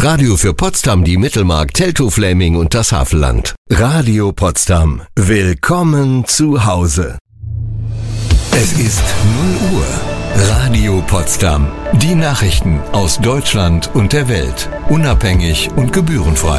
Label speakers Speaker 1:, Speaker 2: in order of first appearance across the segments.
Speaker 1: Radio für Potsdam, die Mittelmark, Teltow-Fläming und das Havelland. Radio Potsdam. Willkommen zu Hause. Es ist 0 Uhr. Radio Potsdam. Die Nachrichten aus Deutschland und der Welt. Unabhängig und gebührenfrei.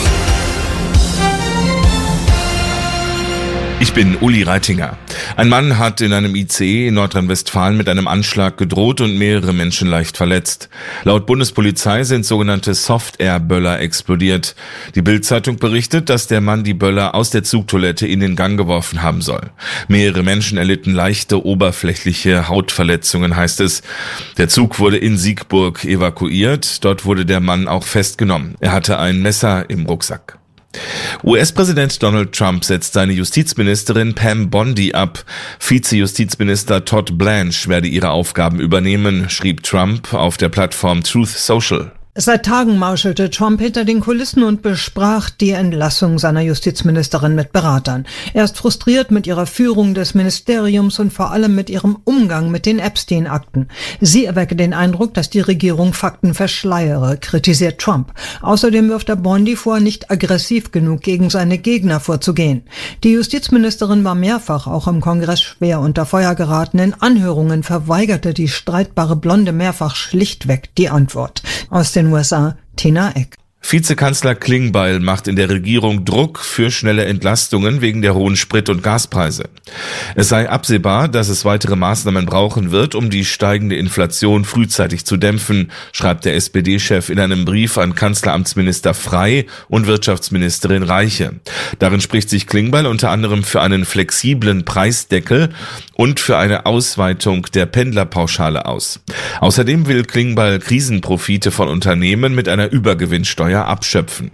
Speaker 2: Ich bin Uli Reitinger. Ein Mann hat in einem ICE in Nordrhein-Westfalen mit einem Anschlag gedroht und mehrere Menschen leicht verletzt. Laut Bundespolizei sind sogenannte Soft-Air-Böller explodiert. Die Bild-Zeitung berichtet, dass der Mann die Böller aus der Zugtoilette in den Gang geworfen haben soll. Mehrere Menschen erlitten leichte oberflächliche Hautverletzungen, heißt es. Der Zug wurde in Siegburg evakuiert. Dort wurde der Mann auch festgenommen. Er hatte ein Messer im Rucksack. US-Präsident Donald Trump setzt seine Justizministerin Pam Bondi ab. Vize-Justizminister Todd Blanche werde ihre Aufgaben übernehmen, schrieb Trump auf der Plattform Truth Social.
Speaker 3: Seit Tagen mauschelte Trump hinter den Kulissen und besprach die Entlassung seiner Justizministerin mit Beratern. Er ist frustriert mit ihrer Führung des Ministeriums und vor allem mit ihrem Umgang mit den Epstein-Akten. Sie erwecke den Eindruck, dass die Regierung Fakten verschleiere, kritisiert Trump. Außerdem wirft er Bondi vor, nicht aggressiv genug gegen seine Gegner vorzugehen. Die Justizministerin war mehrfach auch im Kongress schwer unter Feuer geraten. In Anhörungen verweigerte die streitbare Blonde mehrfach schlichtweg die Antwort. Aus den USA, Tina Eck.
Speaker 2: Vizekanzler Klingbeil macht in der Regierung Druck für schnelle Entlastungen wegen der hohen Sprit- und Gaspreise. Es sei absehbar, dass es weitere Maßnahmen brauchen wird, um die steigende Inflation frühzeitig zu dämpfen, schreibt der SPD-Chef in einem Brief an Kanzleramtsminister Frey und Wirtschaftsministerin Reiche. Darin spricht sich Klingbeil unter anderem für einen flexiblen Preisdeckel und für eine Ausweitung der Pendlerpauschale aus. Außerdem will Klingbeil Krisenprofite von Unternehmen mit einer Übergewinnsteuer abschöpfen.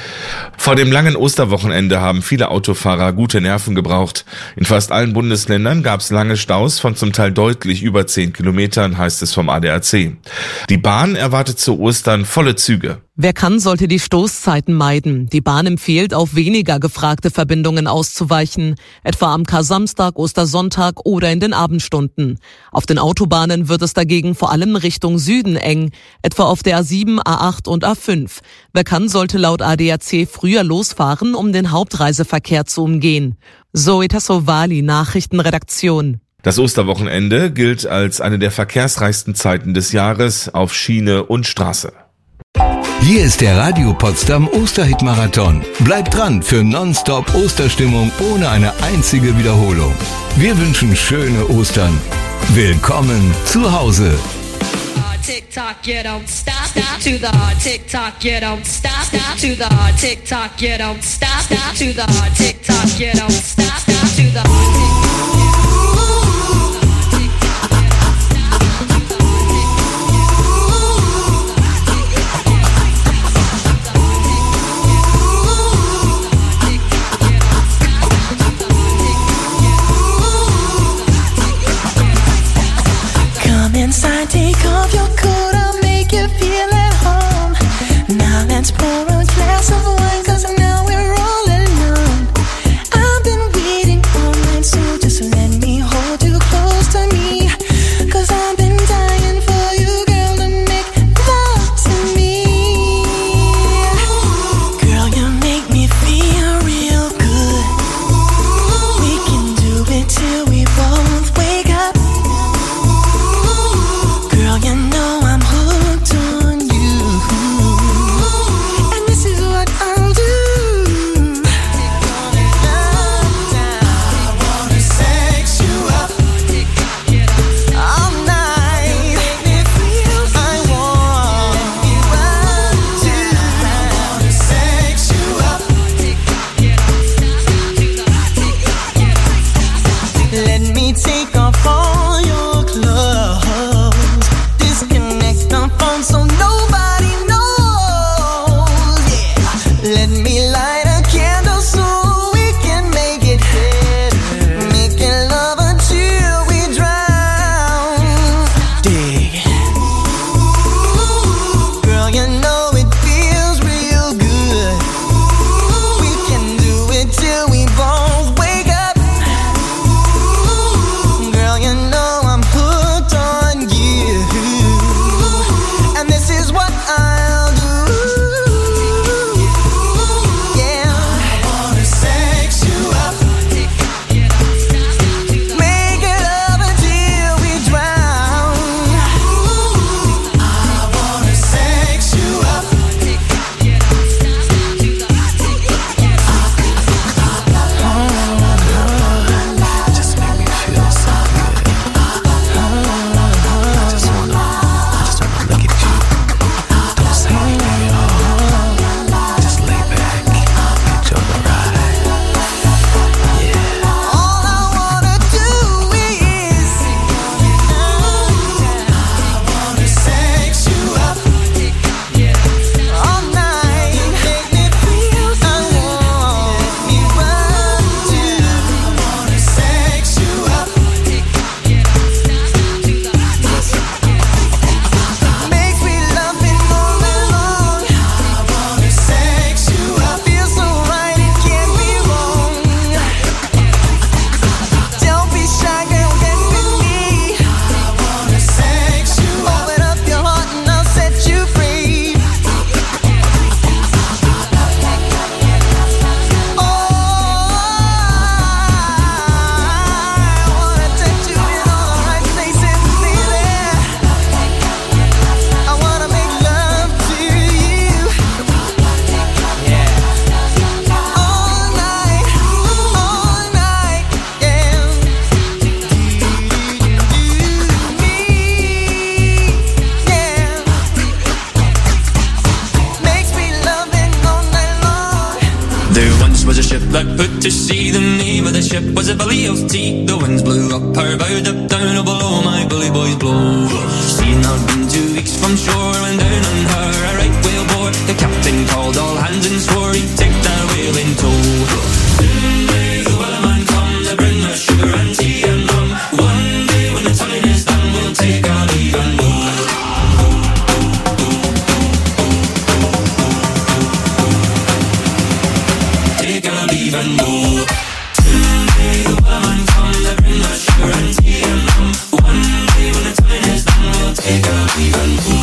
Speaker 2: Vor dem langen Osterwochenende haben viele Autofahrer gute Nerven gebraucht. In fast allen Bundesländern gab es lange Staus von zum Teil deutlich über 10 Kilometern, heißt es vom ADAC. Die Bahn erwartet zu Ostern volle Züge.
Speaker 4: Wer kann, sollte die Stoßzeiten meiden. Die Bahn empfiehlt, auf weniger gefragte Verbindungen auszuweichen, etwa am Kar-Samstag, Ostersonntag oder in den Abendstunden. Auf den Autobahnen wird es dagegen vor allem Richtung Süden eng, etwa auf der A7, A8 und A5. Wer kann, sollte laut ADAC früher losfahren, um den Hauptreiseverkehr zu umgehen. Zoe Tassovali, Nachrichtenredaktion.
Speaker 2: Das Osterwochenende gilt als eine der verkehrsreichsten Zeiten des Jahres auf Schiene und Straße.
Speaker 1: Hier ist der Radio Potsdam Osterhit-Marathon. Bleibt dran für Nonstop Osterstimmung ohne eine einzige Wiederholung. Wir wünschen schöne Ostern. Willkommen zu Hause.
Speaker 5: Tick-tock, you don't stop, stop to the hard tick-tock, you don't stop, stop to the hard tick-tock, you don't stop, stop to the hard tick-tock, you don't stop, stop to the hard tick-tock.
Speaker 6: Inside, take off your coat, I'll make you feel at home. Now let's pour a glass of wine, 'cause now we're all alone. I've been waiting all night, so just let me hold you close to me, 'cause I've been dying for you, girl, to make love to me. Girl, you make me feel real good. We can do it till we both wake up. Girl, you know I'm hooked on you, and this is what I'll do. I wanna sex you up all night, make me feel I want you to. I wanna sex you up. Let me take off all your clothes. Disconnect the phone so nobody knows. Yeah. Let me light a candle so we can make it better. Making love until we drown. Dig. Girl, you know it feels real good. We can do it till we both wake up. Girl, you know I'm hooked on you, and this is what I'll do.
Speaker 7: There once was a ship that put to sea. The name of the ship was a Billy of Tea. The winds blew up her bow, up down, oh below my bully boys blow. She'd not been 2 weeks from shore when down on her a right whale bore. The captain called all hands and swore he'd take that whale in tow. Soon may the wellerman come to bring us sugar and tea and rum. One day when the tonguing is done, we'll take our leave and go. Take our leave and go. Soon may the wellerman come to bring us sugar and tea and rum. One day when the tonguing is done, we'll take our leave and go.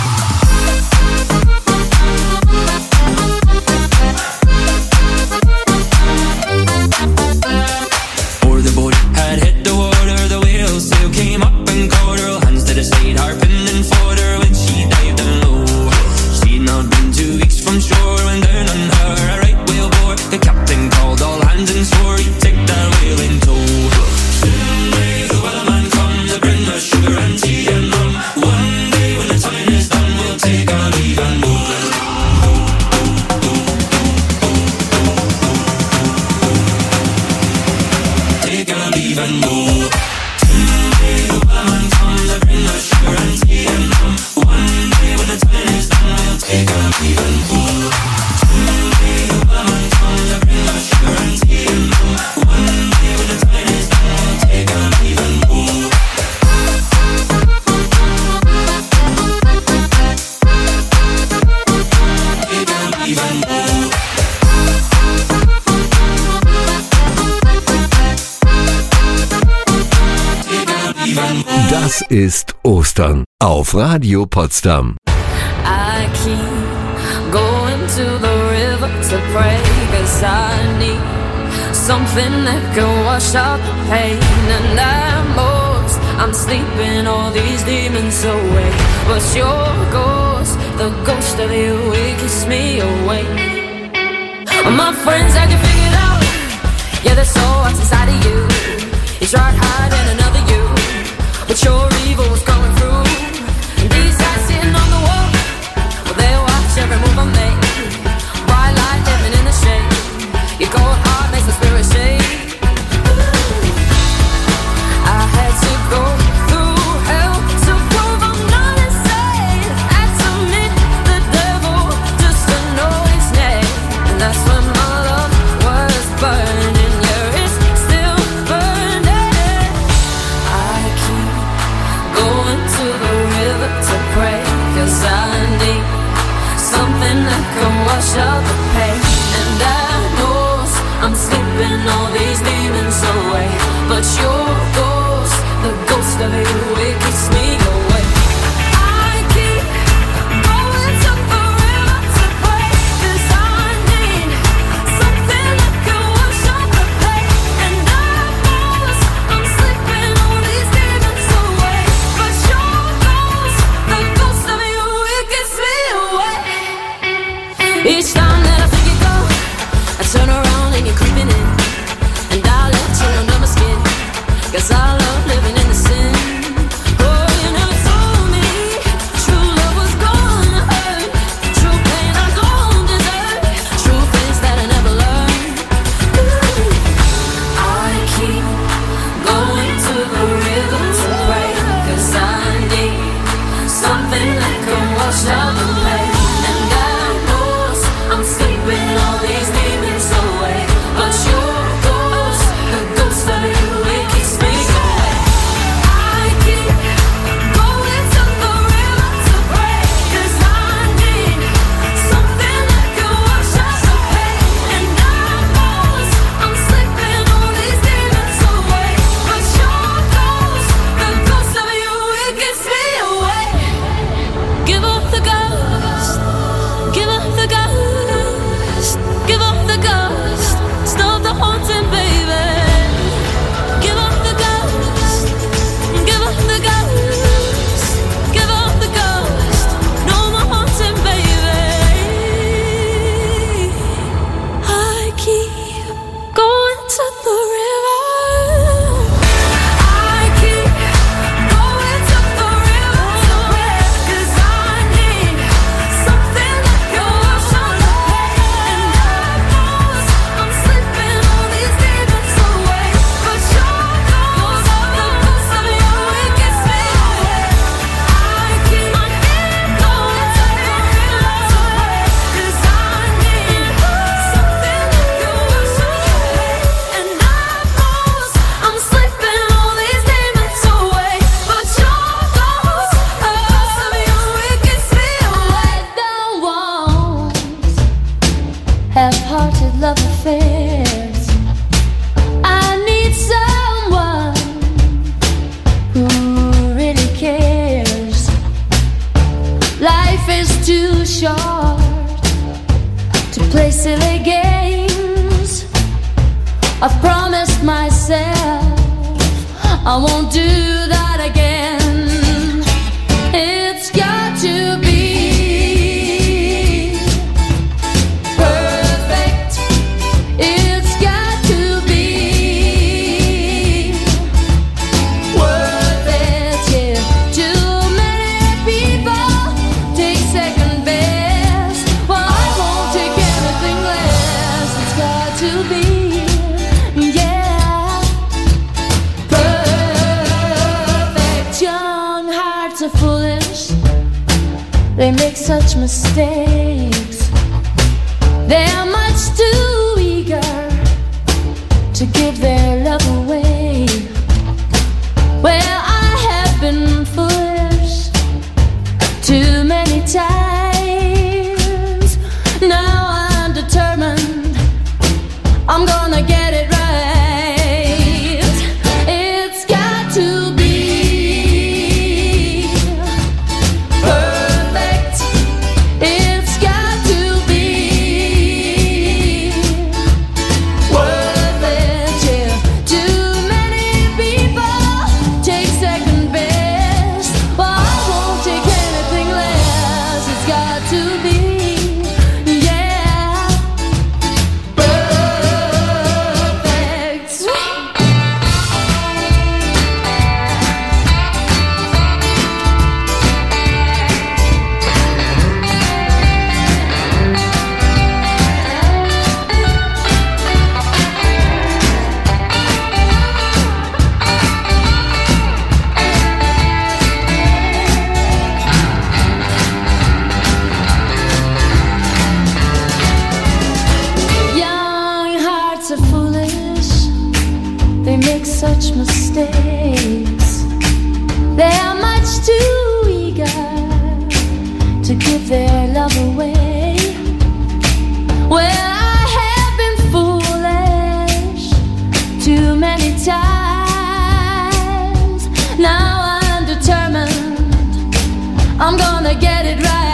Speaker 1: Das ist Ostern auf Radio Potsdam.
Speaker 8: I keep going to the river to pray, 'cause I need something that can wash out the pain. And I'm sleeping all these demons away, but your ghost, the ghost of you, it keeps me awake. My friends had you figured out, yeah, there's so what's inside of you. You tried hiding another you, but your evil was coming through. These guys sitting on the wall, well, they watch every move I make. Bright light living in the shade. Your cold heart makes the spirit shake. I had to go through hell to prove I'm not insane. Had to meet the devil just to know his name. And that's when my love was burning. Yeah, it's still burning. one-sided love affairs. I need someone who really cares. Life is too short to play silly games. I've promised myself I won't do that again. It's got to be perfect. It's got to be worth it. Yeah, too many people take second best. Well, I won't take anything less. It's got to be, yeah, perfect. Young hearts are foolish. They make such mistakes. They're much too eager to give their love away. Well, I have been foolish too many times. Now I'm determined I'm gonna get it right. It's got to be perfect. It's got to be worth it. Yeah, too many people take second best. Well, I won't take anything less. It's got to be, yeah, perfect. Young hearts are foolish. They make such mistakes. They are much too eager to give their love away. Well, I have been foolish too many times. Now I'm determined I'm gonna get it right.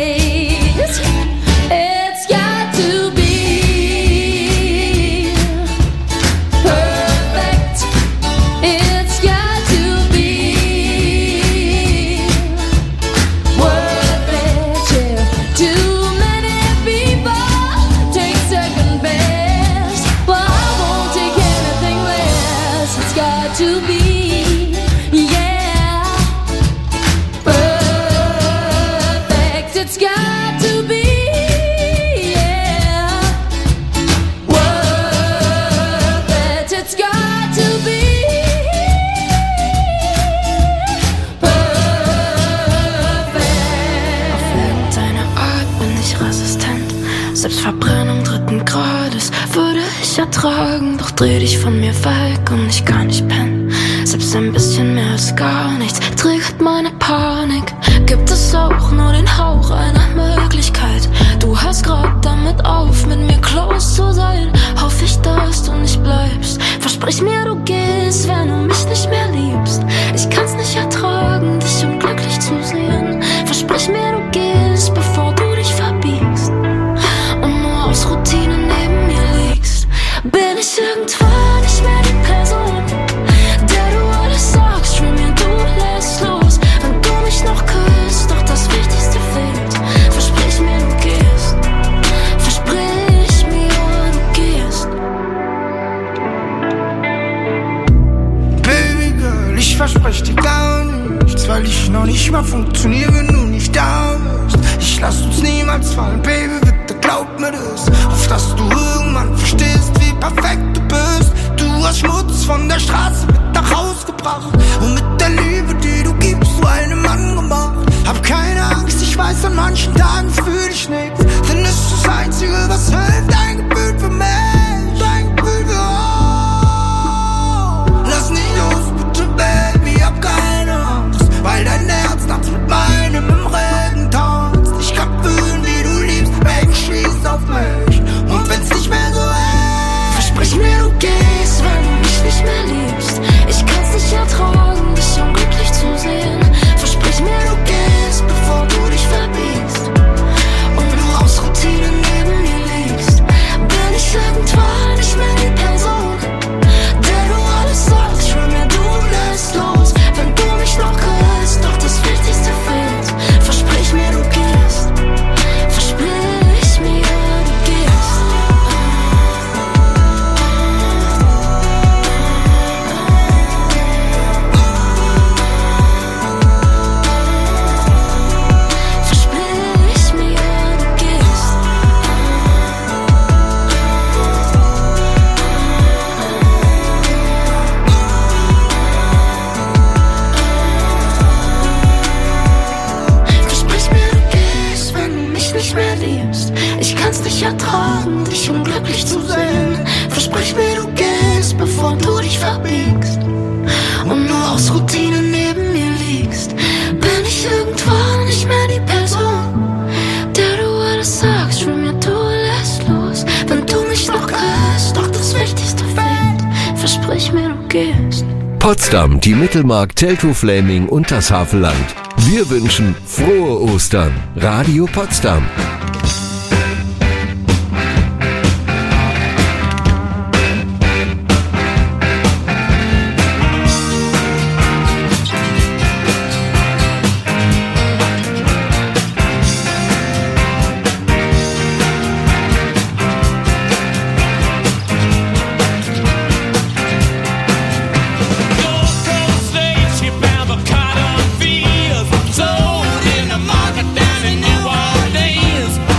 Speaker 8: It's got to be perfect. It's got to be worth it. Yeah, too many people take second best. Well, I won't take anything less. It's got to be, yeah, perfect. It's got to be, yeah, worth it. It's got to be perfect.
Speaker 9: Auf irgendeine Art bin ich resistent. Selbst Verbrennung 3. Grades würde ich ertragen. Doch dreh dich von mir weg und ich kann nicht pennen. Selbst ein bisschen mehr als gar nichts triggert meine Panik. Gibt es auch nur den Hauch einer Möglichkeit? Du hörst grad damit auf, mit mir close zu sein. Hoff ich, dass du nicht bleibst. Versprich mir, du gehst, wenn du mich nicht mehr liebst. Ich kann's nicht ertragen, dich unglücklich zu sehen. Versprich mir, du gehst, bevor du dich verbiegst und nur aus Routine neben mir liegst. Bin ich irgendwann nicht mehr die Person, der du alles sagst, für mir du lässt los, wenn du mich noch küsst, doch das Wichtigste fehlt. Versprich mir, du gehst. Versprich mir, du gehst.
Speaker 10: Baby Girl, ich versprech dir gar nichts, weil ich noch nicht mal funktioniere, wenn du nicht da bist. Ich lass uns niemals fallen, Baby, bitte glaub mir das. Auf dass du irgendwann verstehst, wie perfekt du bist. Du hast Schmutz von der Straße mit nach Haus gebracht und mit der Liebe, die du gibst, du einen Mann gemacht. Hab keine Angst, ich weiß, an manchen Tagen fühl ich nichts, denn es ist das Einzige, was hilft, dein Gefühl für mich, dein Gefühl für uns. Lass nicht los, bitte, Baby, hab keine Angst, weil dein Herz nachts mit meinem im Regen tanzt. Ich kann fühlen, wie du liebst, Baby, schieß auf mich
Speaker 9: zu sein. Versprich mir, du gehst, bevor du dich verbiegst und nur aus Routine neben mir liegst. Bin ich irgendwann nicht mehr die Person, der du alles sagst, schwimm mir, du lässt los. Wenn du mich noch küsst, doch das Wichtigste fehlt. Versprich mir, du gehst.
Speaker 1: Potsdam, die Mittelmark, Teltow Flaming und das Havelland. Wir wünschen frohe Ostern. Radio Potsdam.
Speaker 7: Sold in the market down in New Orleans.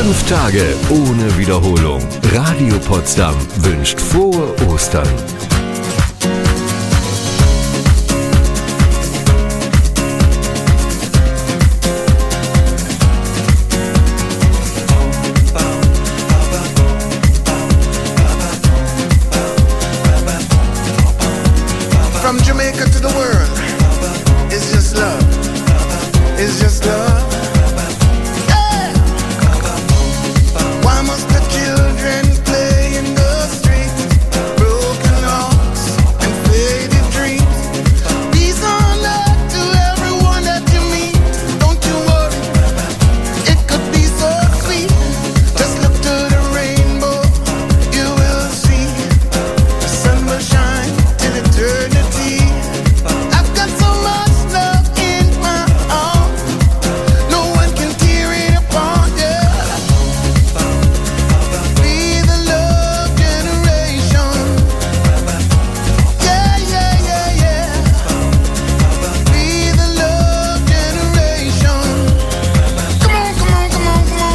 Speaker 1: 5 Tage ohne Wiederholung. Radio Potsdam wünscht frohe Ostern.
Speaker 10: From Jamaica to the world, it's just love. It's just love. Yeah. Why must the children play in the streets? Broken hearts and faded dreams. Peace on earth to everyone that you meet. Don't you worry, it could be so sweet. Just look to the rainbow, you will see. The sun will shine till eternity. I've got so much love in my heart, no one can tear it apart, yeah. Be the love generation. Yeah, yeah, yeah, yeah. Be the love generation. Come on, come on, come on, come on,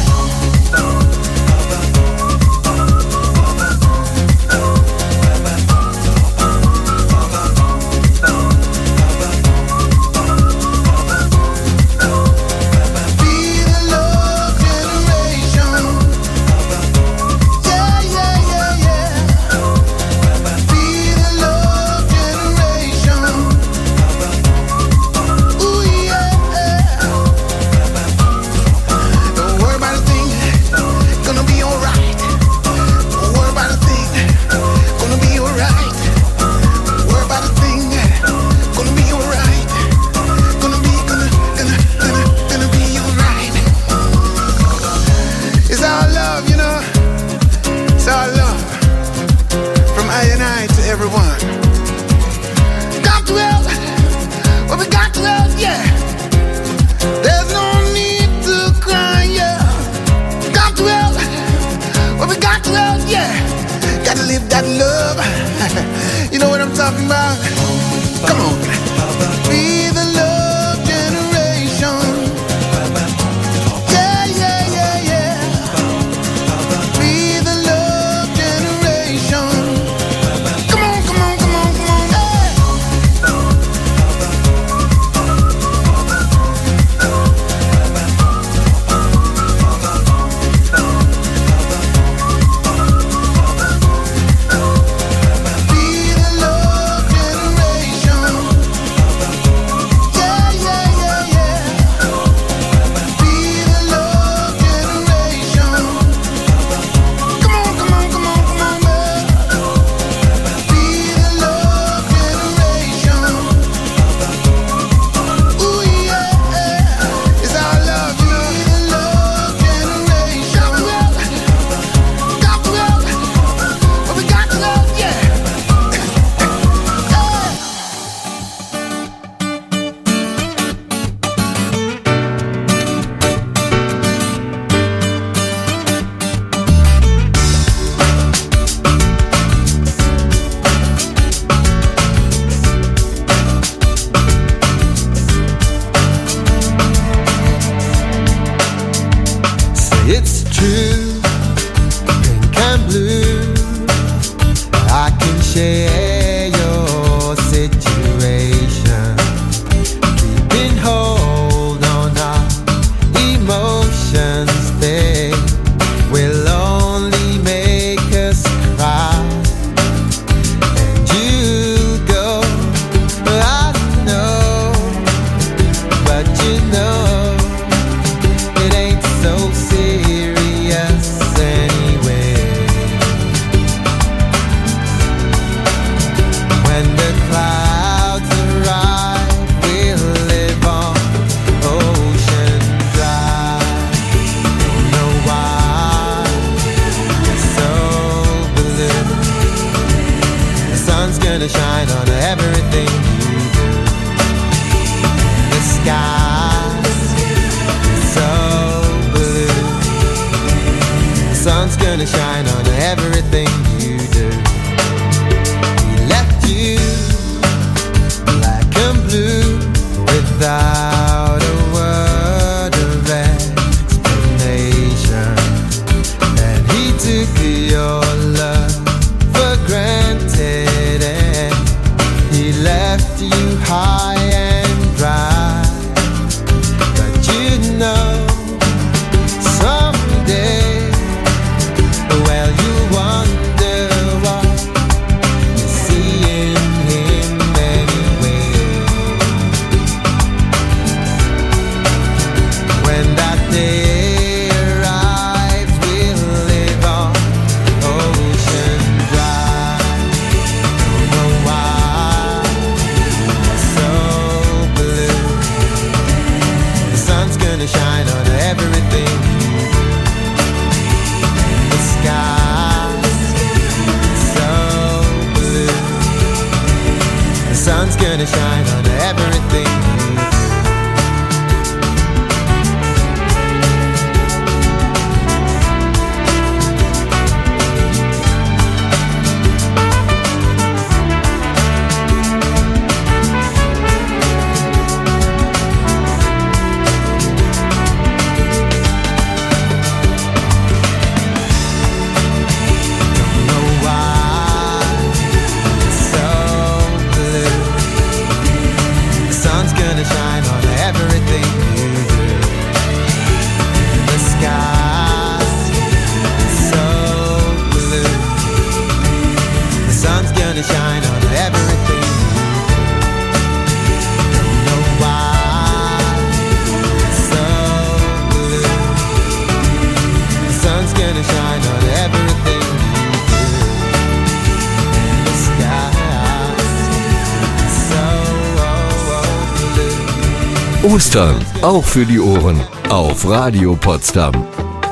Speaker 10: Be the love generation. Yeah, yeah, yeah, yeah. Be the love generation. Ooh, yeah. Don't worry about a thing, gonna be alright. Don't worry about a thing, gonna be alright. Don't worry about a thing, gonna be alright. Gonna be alright. It's our love, you know. It's our love. From I and I to everyone. Got to help. Well, we got to help, yeah. There's no need to cry, yeah. Got to help. Well, we got to help, yeah. Gotta live that love. You know what I'm talking about? Come on. Be the love generation. Yeah, yeah, yeah, yeah. Be the love generation. Come on, come on, come on, come on. Be the love generation. Yeah, yeah, yeah, yeah. Be the love generation. Come on, come on, come on, come on, man. Be the love generation. Ooh, yeah. It's our love, you know. Be the love generation. Got to help. But we got to help, yeah.
Speaker 11: It's true, pink and blue. I can share your situation. Keeping hold on our emotions, they will only make us cry. And you go, I know, but you know it ain't so serious anyway. When the clouds arrive, we'll live on ocean drive. Don't know why it's so blue. The sun's gonna shine on everything you do. The sky's so blue. The sun's gonna shine on everything you do. We left you black and blue without a word of explanation. sun's gonna shine on everything you do.
Speaker 1: Ostern, auch für die Ohren, auf Radio Potsdam.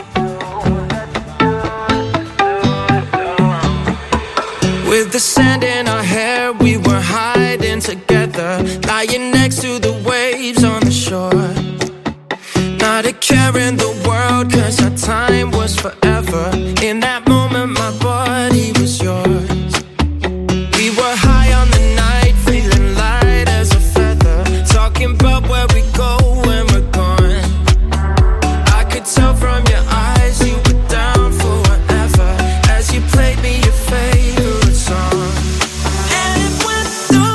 Speaker 12: With the sand in our hair, we were hiding together, lying next to the waves on the shore. Not a care in the world, 'cause our time was forever. In that moment, my body was yours. We were high on the night, feeling light as a feather, talking about where we go when we're gone. I could tell from your eyes you were down for whatever, as you played me your favorite song. And it went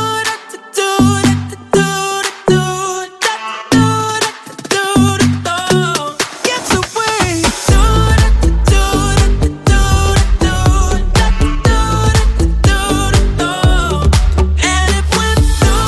Speaker 12: gets away. And it went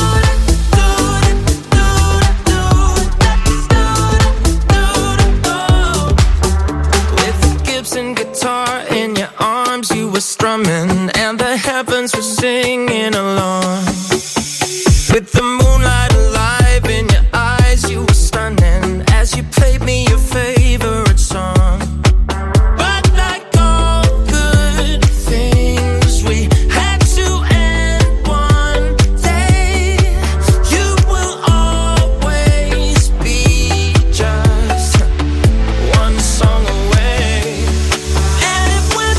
Speaker 12: with the Gibson guitar in your arms, you were strumming, and the heavens were singing along. With the moonlight alive in your eyes, you were stunning, as you played me your favorite song. But like all good things, we had to end one day. You will always be just one song away. And it went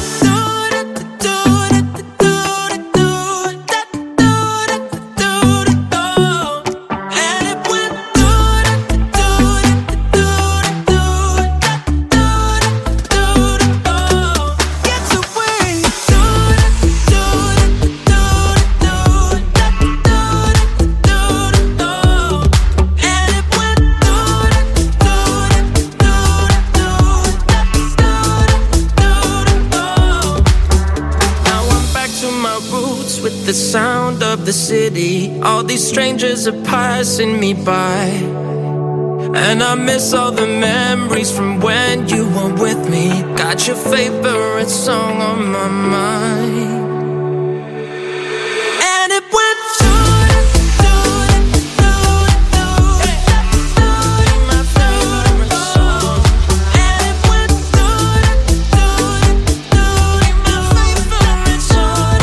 Speaker 12: and it went gets away. And it went now I'm back to my roots with the sound of the city. All these strangers are passing me by, and I miss all the memories from when you were with me. Got your favorite song on my mind. And it went my favorite song. And it went my favorite song.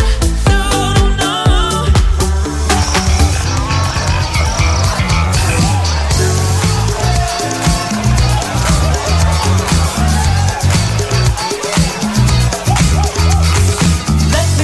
Speaker 6: Let me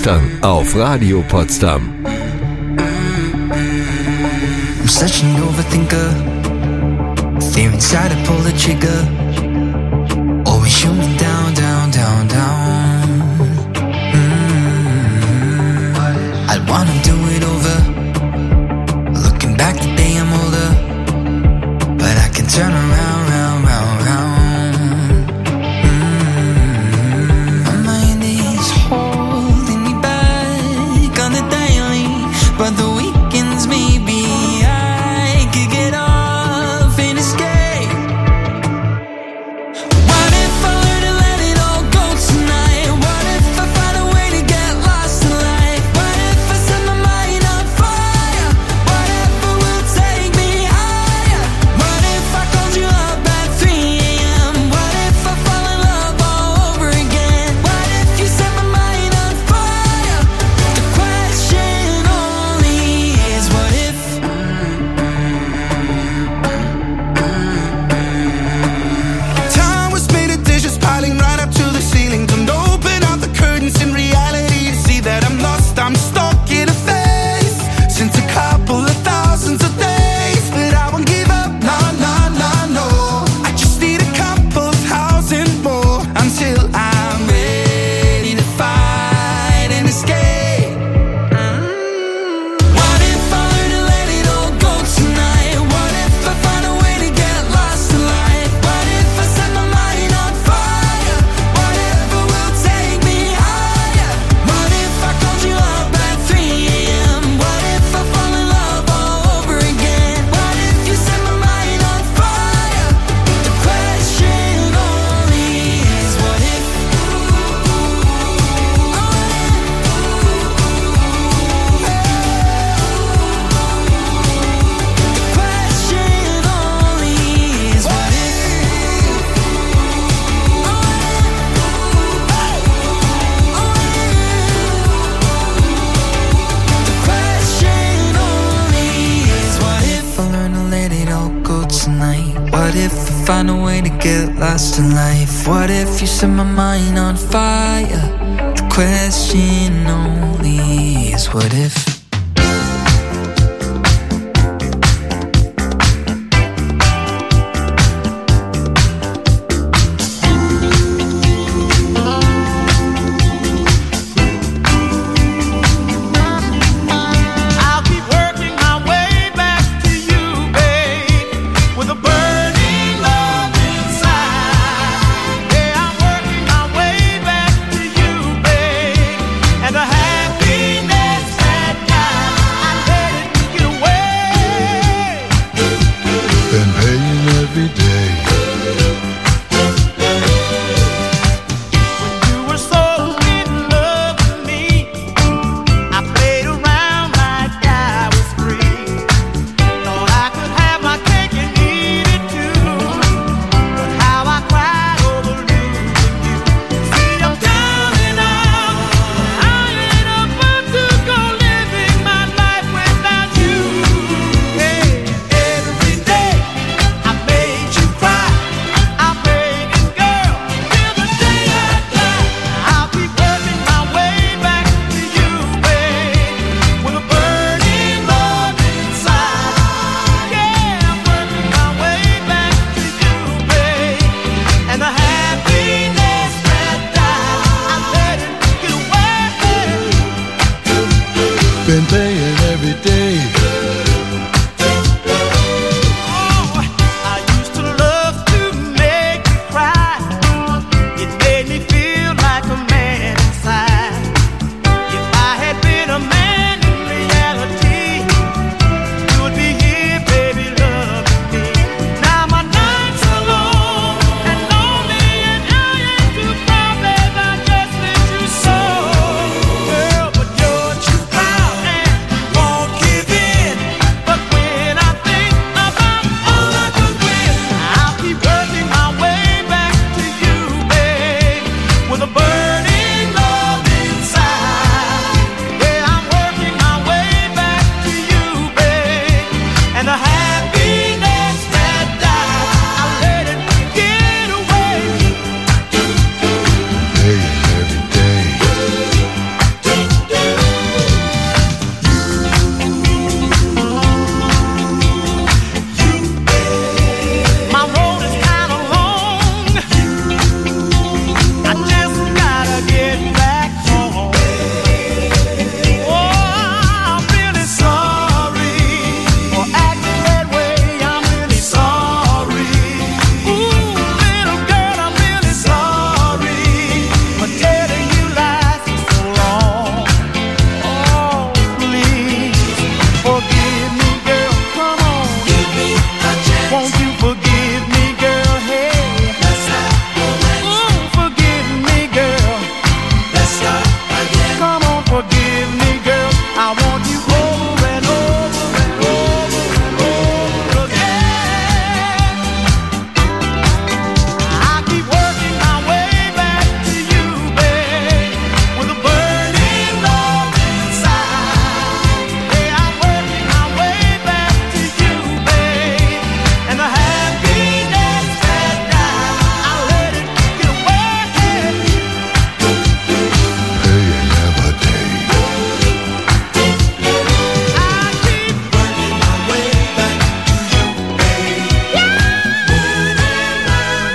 Speaker 1: Ostern auf Radio Potsdam.
Speaker 6: I'm such an overthinker. Fear inside, I pull the trigger. Always shoot me down, down, down, down. I wanna do it over. Looking back the day I'm older, but I can turn around, round, round, round. My mind is holding me back on the daily, but the weekends maybe I could get off and escape. What if I learn to let it all go tonight? What if I find a way to get lost in life? What if I set my mind on fire? Whatever will take me higher. What if I called you up at 3 a.m.? What if I fall in love all over again? What if you set my mind on fire? The question only is what if. Time was made of dishes piling right up to the ceiling. Don't open up the curtains in reality to see that I'm lost. I'm stuck in a phase since a couple of thousands of days, but I won't give up. No, no, no, no. I just need a couple of thousand more until I'm ready to fight and escape. What if I learn to let it all go tonight? What if I find a way to get lost in life? What if I set my mind on fire? Whatever will take me higher. What if I called you up at 3 a.m.? What if I fall in love all over again? What if you set my mind on fire? The question only is what if. The question only is what if. The question only is what if I learn to let it all go tonight? What if I find a way to get lost in life? What if you set my mind on fire? The question only is what if.
Speaker 10: I'll keep working my way back to you, babe, with a burning love inside. Yeah, I'm working my way back to you, babe, and the happiness that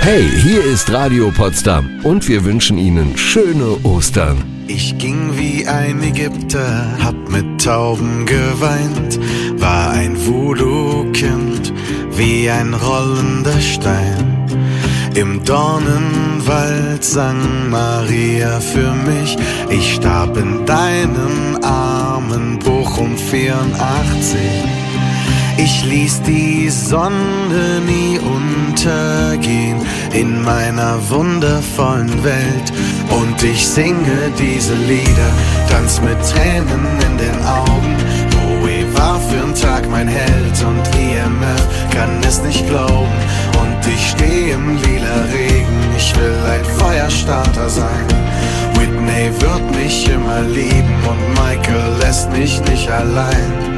Speaker 1: Hey, hier ist Radio Potsdam und wir wünschen Ihnen schöne Ostern.
Speaker 13: Ich ging wie ein Ägypter, hab mit Tauben geweint, war ein Voodoo-Kind, wie ein rollender Stein. Im Dornenwald sang Maria für mich, ich starb in deinen Armen, Bochum 84. Ich ließ die Sonne nie untergehen in meiner wundervollen Welt. Und ich singe diese Lieder, tanz mit Tränen in den Augen. Bowie war für'n Tag mein Held und IMF kann es nicht glauben. Und ich steh im lila Regen, ich will ein Feuerstarter sein. Whitney wird mich immer lieben und Michael lässt mich nicht allein.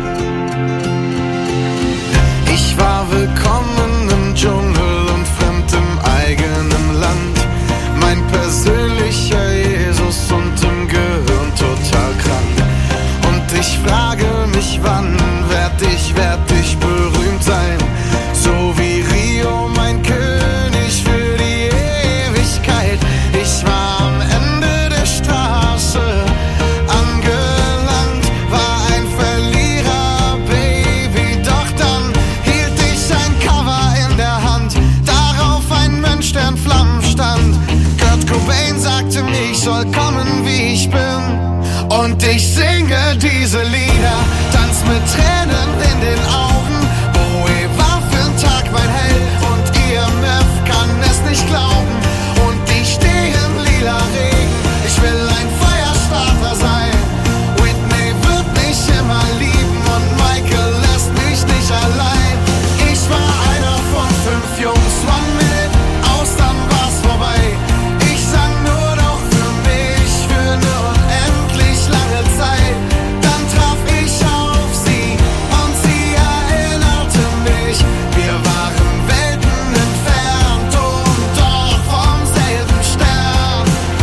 Speaker 13: Ich war willkommen im Dschungel und fremd im eigenen Land. Mein persönlicher Jesus und im Gehirn total krank. Und ich frage mich, wann werd ich berühmt sein? So wie Rio, mein König für die Ewigkeit. Ich war am Ende der Straße angelangt, war ein Verlierer, Baby, doch dann hielt ich ein Cover in der Hand, darauf ein Mönch, der in Flammen stand. Kurt Cobain sagte mir, ich soll kommen, wie ich bin. Und ich singe diese Lieder, tanz mit Tränen in den Augen. Bowie war für'n Tag mein Held und IMF kann es nicht glauben. Und ich steh im lila Regen, ich will ein Feuerstarter sein. Whitney wird mich immer lieben und Michael lässt mich nicht allein. Ich war einer von 5 Jungs, 1 Minute, aus dann war's vorbei. Ich sang nur noch für mich, für eine unendlich lange Zeit. Dann traf ich auf sie und sie erinnerte mich. Wir waren Welten entfernt und doch vom selben Stern.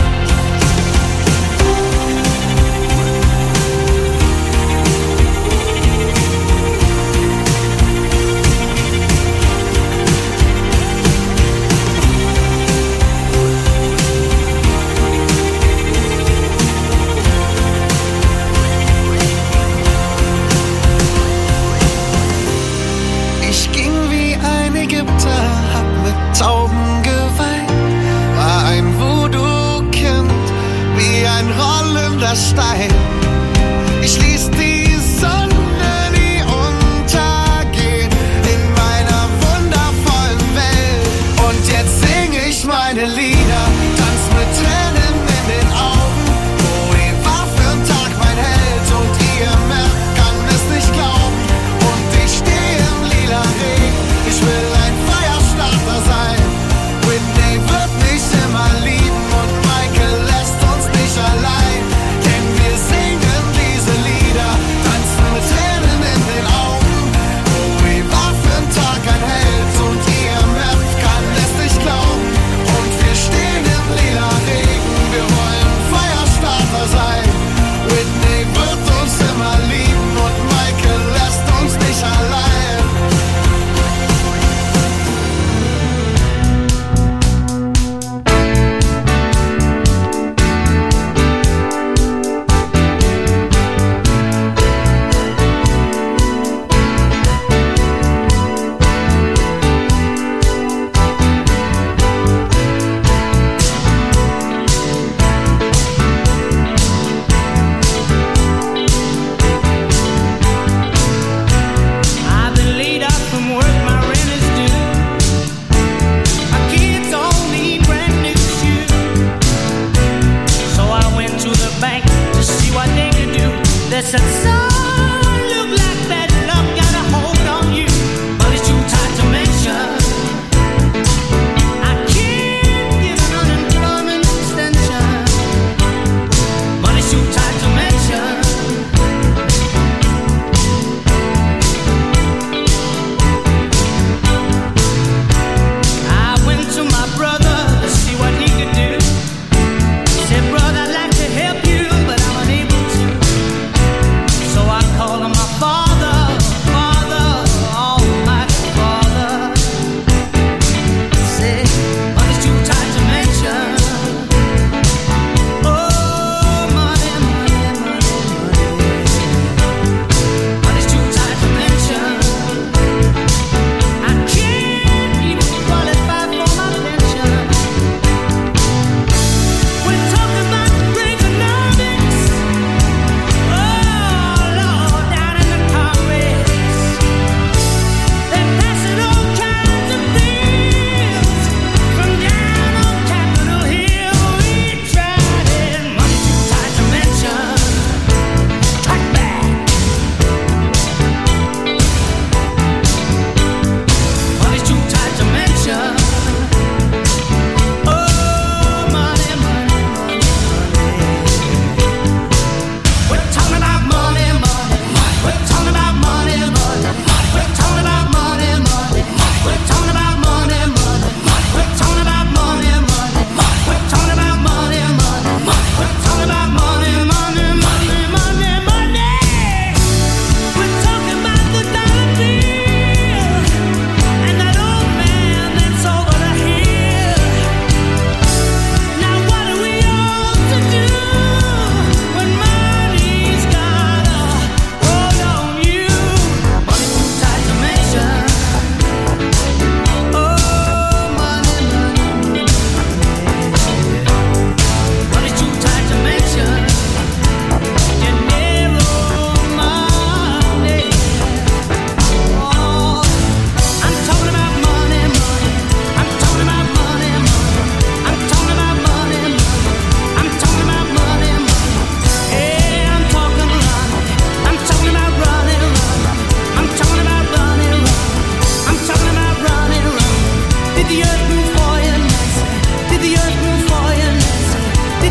Speaker 13: Ich ging wie ein Ägypter, hab mit Tauben geweint, war ein Voodoo-Kind, wie ein rollender Stein. Ich ließ die Sonne nie untergehen in meiner wundervollen Welt. Und jetzt sing ich meine Lieder, tanz mit Tränen in den Augen. Bowie war für'n Tag mein Held und IMF kann es nicht glauben. Und ich steh im lila Regen, ich will ein Feuerstarter sein. Whitney wird mich immer lieben und Michael lässt uns nicht allein. Denn wir singen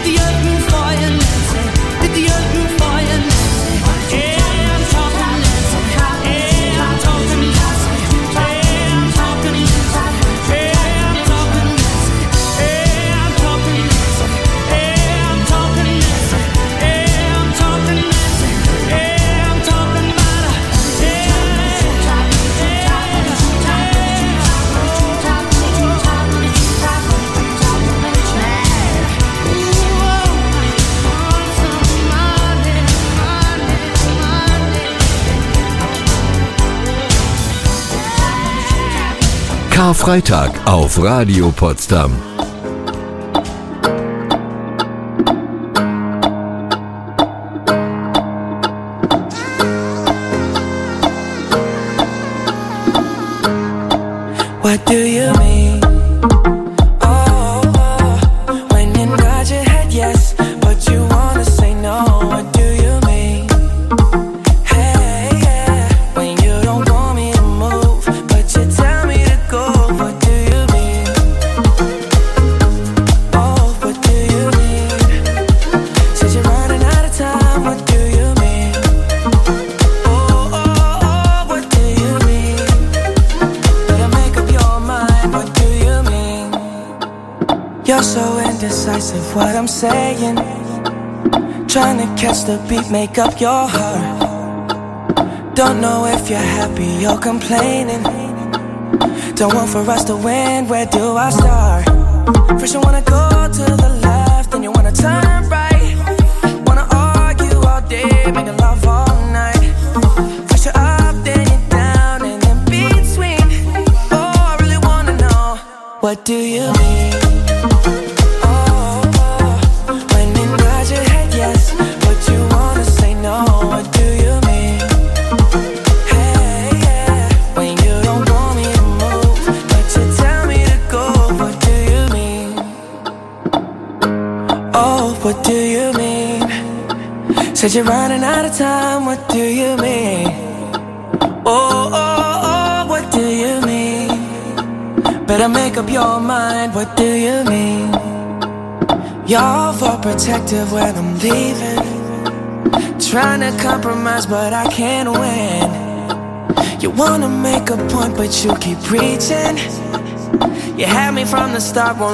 Speaker 6: the earth move for you, Nancy? Did the earth move for you, Nancy? Yeah, I'm talking Nancy. Yeah, I'm talking Nancy. Yeah, I'm talking Nancy. Yeah, I'm talking Nancy. Yeah, I'm talking Nancy. Yeah, I'm talking Nancy. Yeah, I'm talking Nancy. Yeah, I'm talking about her.
Speaker 1: Karfreitag auf Radio Potsdam.
Speaker 6: What do you mean? When you nod your head yes, but you wanna say no. What do you mean? Hey, yeah. When you don't want me to move, but you tell me to go. What do you mean? Oh, what do you mean? Said you're running out of time. What do you mean? Oh, what do you mean? Better make up your mind. What do you mean? You're so indecisive, what I'm saying. Trying to catch the beat, make up your heart. Don't know if you're happy or complaining. Don't want for us to win, where do I start? First you wanna go to the left, then you wanna turn right. Wanna argue all day, making love all night. First you're up, then you're down, and in between. Oh, I really wanna know, what do you mean? When you nod your head yes, but you wanna say no. What do you mean? Hey, yeah. When you don't want me to move, but you tell me to go. What do you mean? Oh, what do you mean? Said you're running out of time. What do you mean? Oh, what do you mean? Better make up your mind. What do you mean? You're overprotective when I'm leaving. Trying to compromise, but I can't win. You wanna make a point, but you keep preaching. You had me from the start, won't